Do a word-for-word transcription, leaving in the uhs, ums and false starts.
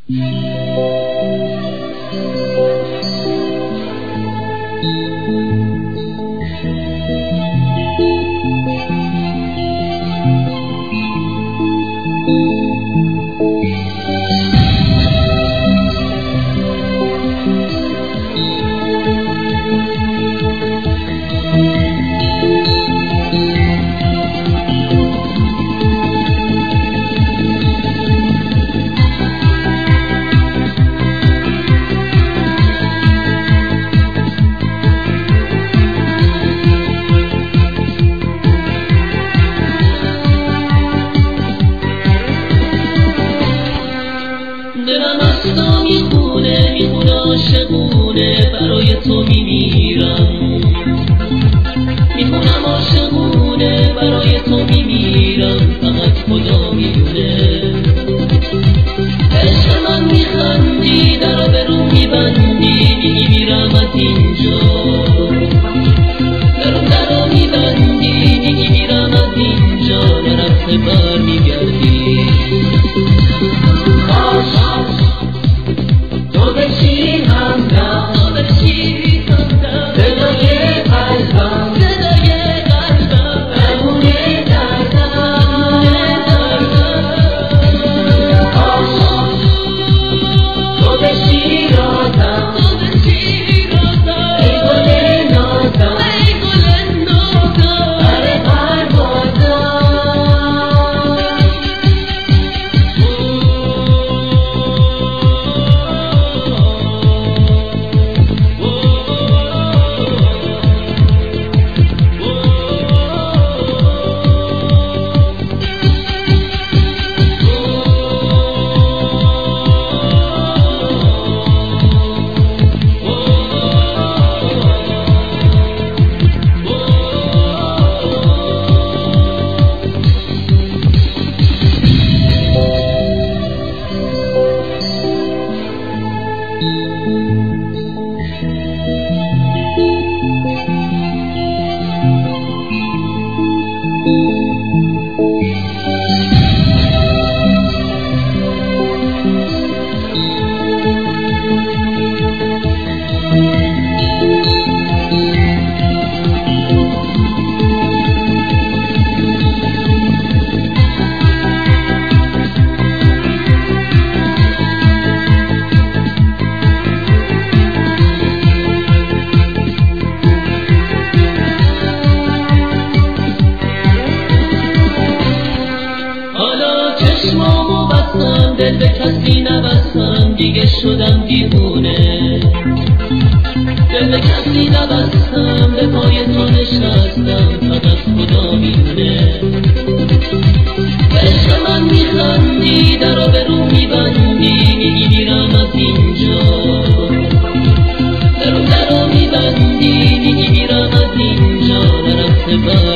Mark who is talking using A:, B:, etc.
A: دلم از تو میخونه میخونه عاشقونه برای تو میمیرم میخونم عاشقونه برای تو میمیرم فقط خدا میدونه عشق من میخندی درو به رو میبندی میگی میرم از اینجا درو درو میبندی میگی میرم از اینجا نرفته بر میگردی تو بشی همدم تو بشی همدم صدای قلبم صدای قلبم بمونه دردم دردم تو بشی رازم تو بشی رازم ای گل نازم ای گل نازم بر پروازم چشمامو بستم دل به کسی نبستم دیگه شدم دیوونه دل به کسی نبستم به پای تو نشستم فقط خدا میدونه عشق من میخندی درو به رو میبندی میگی میرم از اینجا درو درو میبندی میگی میرم از اینجا نرفته بر